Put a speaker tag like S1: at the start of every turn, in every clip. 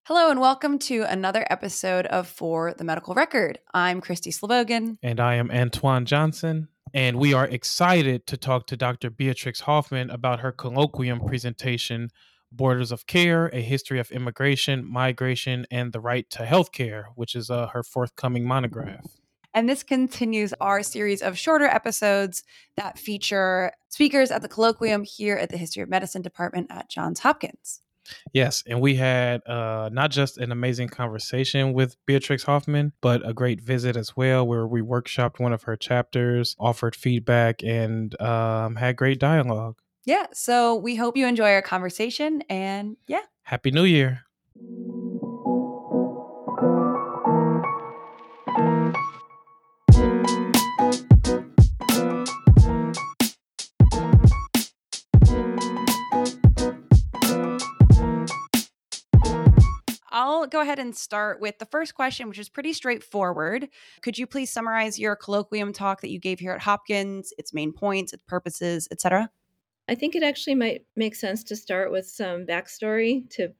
S1: Hello and welcome to another episode of For the Medical Record. I'm Christy Slavogan.
S2: And I am Antoine Johnson. And we are excited to talk to Dr. Beatrix Hoffman about her colloquium presentation, Borders of Care, A History of Immigration, Migration, and the Right to Healthcare, which is her forthcoming monograph.
S1: And this continues our series of shorter episodes that feature speakers at the colloquium here at the History of Medicine Department at Johns Hopkins.
S2: Yes, and we had not just an amazing conversation with Beatrix Hoffman, but a great visit as well, where we workshopped one of her chapters, offered feedback, and had great dialogue.
S1: Yeah, so we hope you enjoy our conversation, and yeah.
S2: Happy New Year.
S1: I'll go ahead and start with the first question, which is pretty straightforward. Could you please summarize your colloquium talk that you gave here at Hopkins, its main points, its purposes, etc.?
S3: I think it actually might make sense to start with some backstory to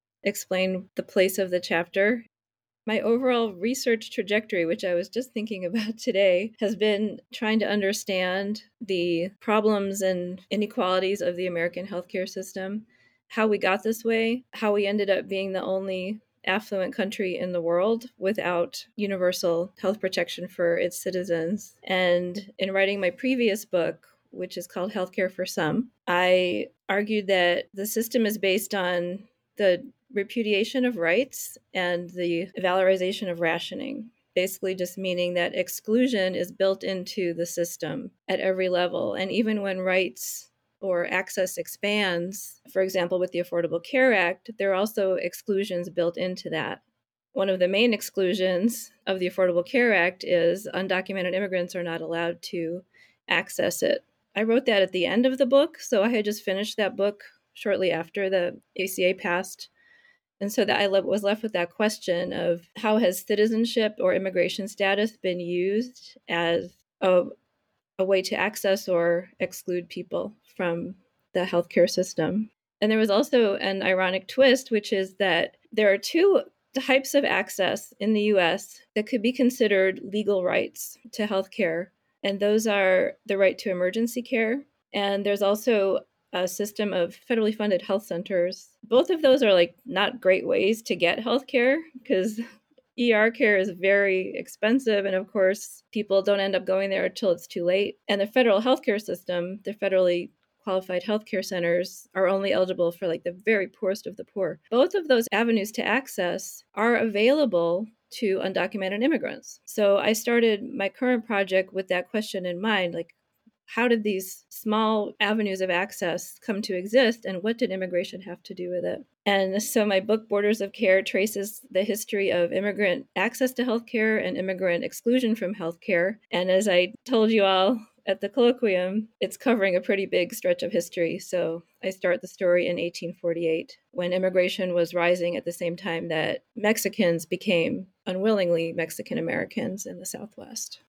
S3: explain the place of the chapter. My overall research trajectory, which I was just thinking about today, has been trying to understand the problems and inequalities of the American healthcare system, how we got this way, how we ended up being the only affluent country in the world without universal health protection for its citizens. And in writing my previous book, which is called Healthcare for Some, I argued that the system is based on the repudiation of rights and the valorization of rationing. Basically, just meaning that exclusion is built into the system at every level. And even when rights or access expands, for example, with the Affordable Care Act, there are also exclusions built into that. One of the main exclusions of the Affordable Care Act is undocumented immigrants are not allowed to access it. I wrote that at the end of the book, so I had just finished that book shortly after the ACA passed. And so that I was left with that question of how has citizenship or immigration status been used as a way to access or exclude people from the healthcare system. And there was also an ironic twist, which is that there are two types of access in the US that could be considered legal rights to healthcare. And those are the right to emergency care. And there's also a system of federally funded health centers. Both of those are not great ways to get healthcare because ER care is very expensive. And of course, people don't end up going there until it's too late. And the federal healthcare system, the federally qualified healthcare centers, are only eligible for the very poorest of the poor. Both of those avenues to access are available to undocumented immigrants. So I started my current project with that question in mind, how did these small avenues of access come to exist, and what did immigration have to do with it? And so my book, Borders of Care, traces the history of immigrant access to healthcare and immigrant exclusion from healthcare. And as I told you all at the colloquium, it's covering a pretty big stretch of history. So I start the story in 1848, when immigration was rising at the same time that Mexicans became unwillingly Mexican Americans in the Southwest.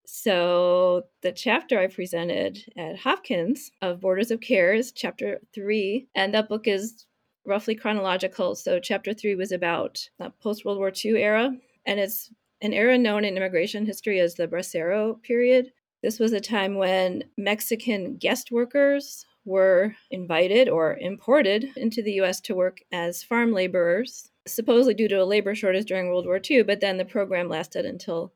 S3: So the chapter I presented at Hopkins of Borders of Care is chapter 3, and that book is roughly chronological. So chapter 3 was about the post-World War II era, and it's an era known in immigration history as the Bracero period. This was a time when Mexican guest workers were invited or imported into the U.S. to work as farm laborers, supposedly due to a labor shortage during World War II, but then the program lasted until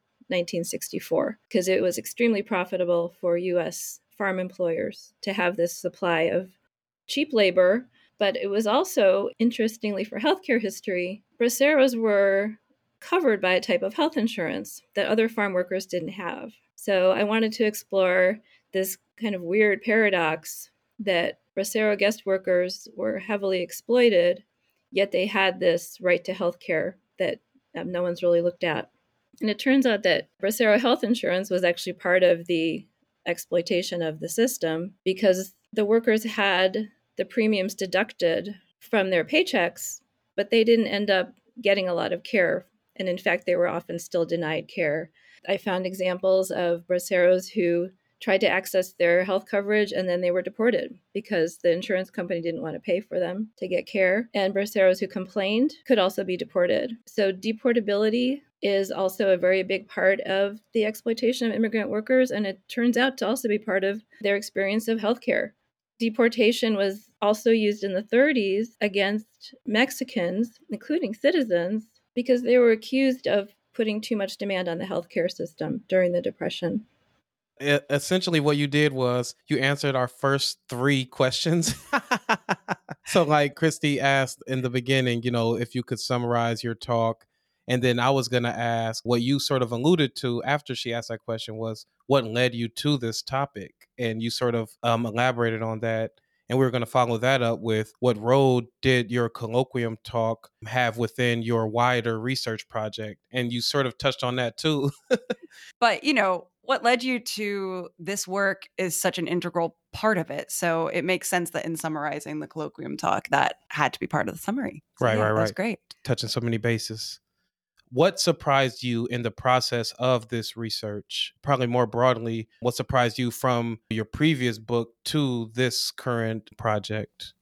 S3: 1964 because it was extremely profitable for U.S. farm employers to have this supply of cheap labor. But it was also, interestingly for healthcare history, braceros were covered by a type of health insurance that other farm workers didn't have. So I wanted to explore this kind of weird paradox that bracero guest workers were heavily exploited, yet they had this right to health care that no one's really looked at. And it turns out that bracero health insurance was actually part of the exploitation of the system because the workers had the premiums deducted from their paychecks, but they didn't end up getting a lot of care. And in fact, they were often still denied care. I found examples of braceros who tried to access their health coverage, and then they were deported because the insurance company didn't want to pay for them to get care. And braceros who complained could also be deported. So deportability is also a very big part of the exploitation of immigrant workers, and it turns out to also be part of their experience of healthcare. Deportation was also used in the 30s against Mexicans, including citizens, because they were accused of putting too much demand on the healthcare system during the Depression.
S2: Essentially what you did was you answered our first 3 questions. So like Christy asked in the beginning, if you could summarize your talk. And then I was going to ask what you sort of alluded to after she asked that question was what led you to this topic. And you sort of elaborated on that. And we were going to follow that up with what role did your colloquium talk have within your wider research project? And you sort of touched on that too.
S1: But, what led you to this work is such an integral part of it. So it makes sense that in summarizing the colloquium talk, that had to be part of the summary. So,
S2: Right.
S1: That's great.
S2: Touching so many bases. What surprised you in the process of this research? Probably more broadly, what surprised you from your previous book to this current project?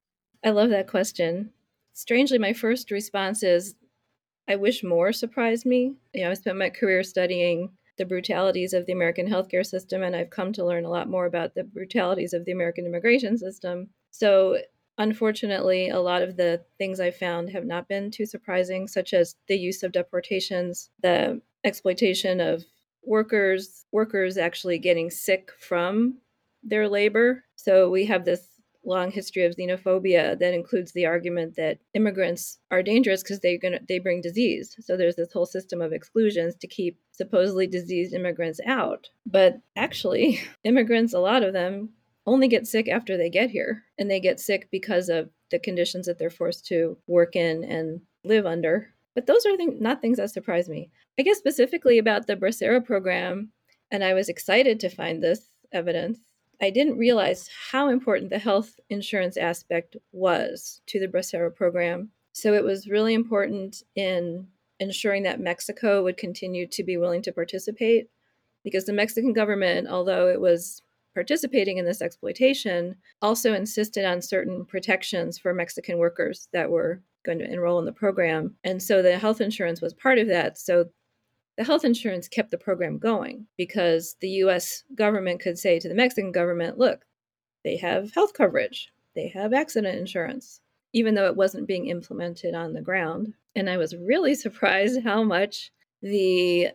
S3: I love that question. Strangely, my first response is, I wish more surprised me. I spent my career studying the brutalities of the American healthcare system, and I've come to learn a lot more about the brutalities of the American immigration system. So unfortunately, a lot of the things I found have not been too surprising, such as the use of deportations, the exploitation of workers actually getting sick from their labor. So we have this long history of xenophobia that includes the argument that immigrants are dangerous because they bring disease. So there's this whole system of exclusions to keep supposedly diseased immigrants out. But actually, immigrants, a lot of them, only get sick after they get here. And they get sick because of the conditions that they're forced to work in and live under. But those are not things that surprise me. I guess specifically about the Bracero program, and I was excited to find this evidence, I didn't realize how important the health insurance aspect was to the Bracero program. So it was really important in ensuring that Mexico would continue to be willing to participate, because the Mexican government, although it was participating in this exploitation, also insisted on certain protections for Mexican workers that were going to enroll in the program. And so the health insurance was part of that. So the health insurance kept the program going because the US government could say to the Mexican government, look, they have health coverage, they have accident insurance, even though it wasn't being implemented on the ground. And I was really surprised how much the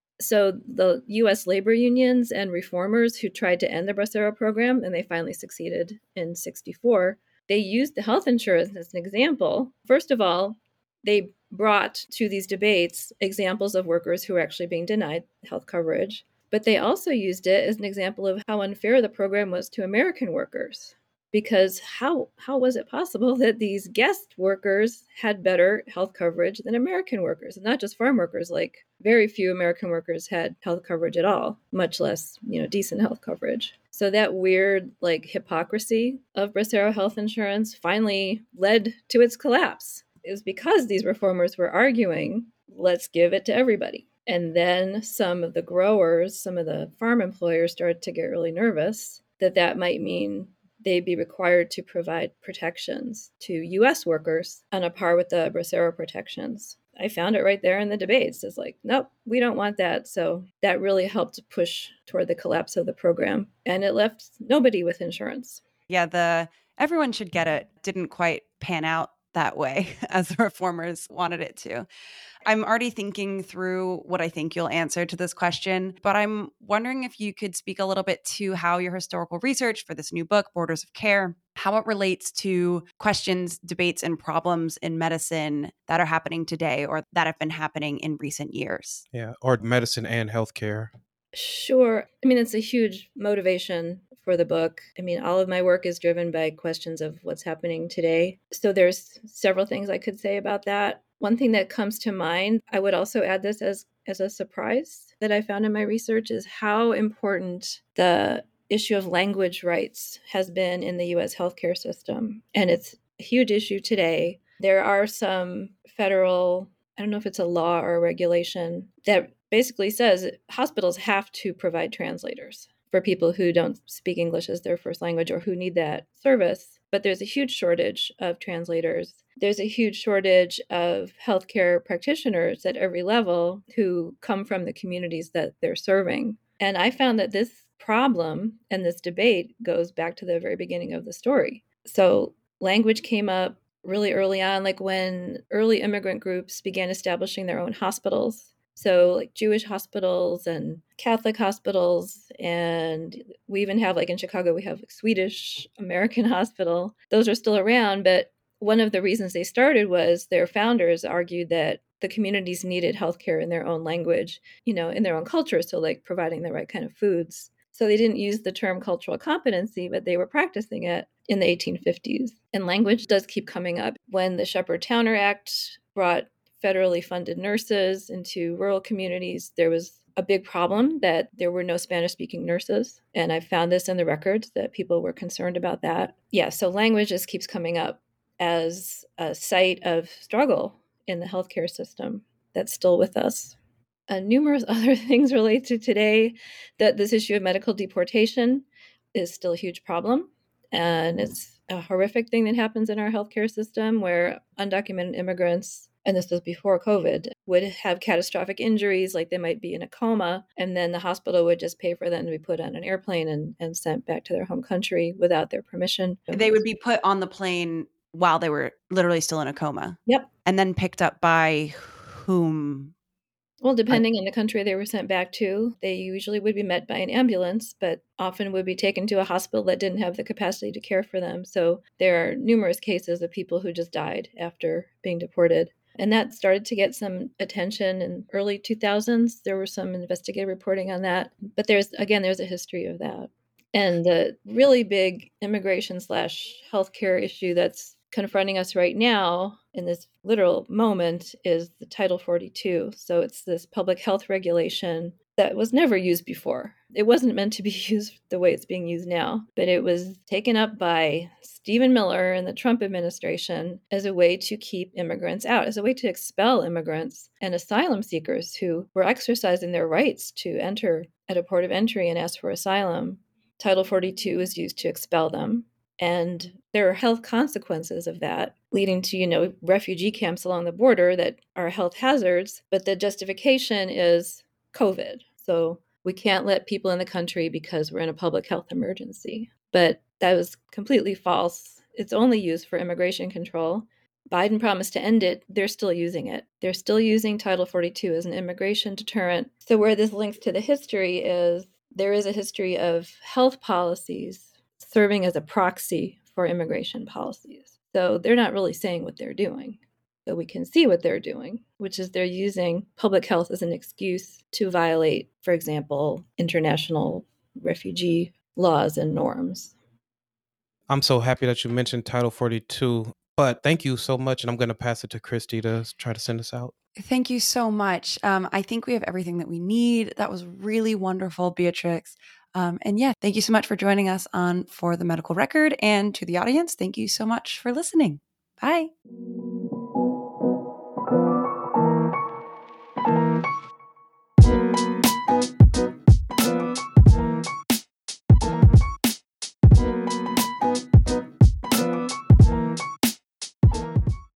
S3: US labor unions and reformers who tried to end the Bracero program, and they finally succeeded in 1964, they used the health insurance as an example. First of all, they brought to these debates examples of workers who were actually being denied health coverage, but they also used it as an example of how unfair the program was to American workers. Because how was it possible that these guest workers had better health coverage than American workers? And not just farm workers, like very few American workers had health coverage at all, much less, decent health coverage. So that weird hypocrisy of Bracero health insurance finally led to its collapse. It was because these reformers were arguing, let's give it to everybody. And then some of the growers, some of the farm employers started to get really nervous that might mean they'd be required to provide protections to U.S. workers on a par with the Bracero protections. I found it right there in the debates. It's like, nope, we don't want that. So that really helped push toward the collapse of the program. And it left nobody with insurance.
S1: Yeah, everyone should get it didn't quite pan out that way as the reformers wanted it to. I'm already thinking through what I think you'll answer to this question, but I'm wondering if you could speak a little bit to how your historical research for this new book, Borders of Care, how it relates to questions, debates, and problems in medicine that are happening today or that have been happening in recent years.
S2: Yeah, or medicine and healthcare.
S3: Sure. It's a huge motivation for the book. All of my work is driven by questions of what's happening today. So there's several things I could say about that. One thing that comes to mind, I would also add this as a surprise that I found in my research, is how important the issue of language rights has been in the U.S. healthcare system. And it's a huge issue today. There are some federal, I don't know if it's a law or a regulation, that basically says hospitals have to provide translators for people who don't speak English as their first language or who need that service. But there's a huge shortage of translators. There's a huge shortage of healthcare practitioners at every level who come from the communities that they're serving. And I found that this problem and this debate goes back to the very beginning of the story. So language came up really early on, like when early immigrant groups began establishing their own hospitals. So like Jewish hospitals and Catholic hospitals. And we even have, like in Chicago, we have like Swedish American hospital. Those are still around. But one of the reasons they started was their founders argued that the communities needed healthcare in their own language, in their own culture. So like providing the right kind of foods. So they didn't use the term cultural competency, but they were practicing it in the 1850s. And language does keep coming up. When the Shepherd-Towner Act brought federally funded nurses into rural communities, there was a big problem that there were no Spanish-speaking nurses. And I found this in the records that people were concerned about that. Yeah, so language just keeps coming up as a site of struggle in the healthcare system that's still with us. Numerous other things relate to today. That this issue of medical deportation is still a huge problem. And it's a horrific thing that happens in our healthcare system where undocumented immigrants, and this was before COVID, would have catastrophic injuries, like they might be in a coma, and then the hospital would just pay for them to be put on an airplane and sent back to their home country without their permission.
S1: They would be put on the plane while they were literally still in a coma.
S3: Yep.
S1: And then picked up by whom?
S3: Well, depending on the country they were sent back to, they usually would be met by an ambulance, but often would be taken to a hospital that didn't have the capacity to care for them. So there are numerous cases of people who just died after being deported. And that started to get some attention in early 2000s. There was some investigative reporting on that. But there's a history of that. And the really big immigration/healthcare issue that's confronting us right now in this literal moment is the Title 42. So it's this public health regulation that was never used before. It wasn't meant to be used the way it's being used now, but it was taken up by Stephen Miller and the Trump administration as a way to keep immigrants out, as a way to expel immigrants and asylum seekers who were exercising their rights to enter at a port of entry and ask for asylum. Title 42 is used to expel them. And there are health consequences of that, leading to, refugee camps along the border that are health hazards. But the justification is COVID. So we can't let people in the country because we're in a public health emergency. But that was completely false. It's only used for immigration control. Biden promised to end it. They're still using it. They're still using Title 42 as an immigration deterrent. So where this links to the history is there is a history of health policies serving as a proxy for immigration policies. So they're not really saying what they're doing, but we can see what they're doing, which is they're using public health as an excuse to violate, for example, international refugee laws and norms.
S2: I'm so happy that you mentioned Title 42, but thank you so much. And I'm going to pass it to Christy to try to send us out.
S1: Thank you so much. I think we have everything that we need. That was really wonderful, Beatrix. And yeah, thank you so much for joining us on For the Medical Record. And to the audience, thank you so much for listening. Bye.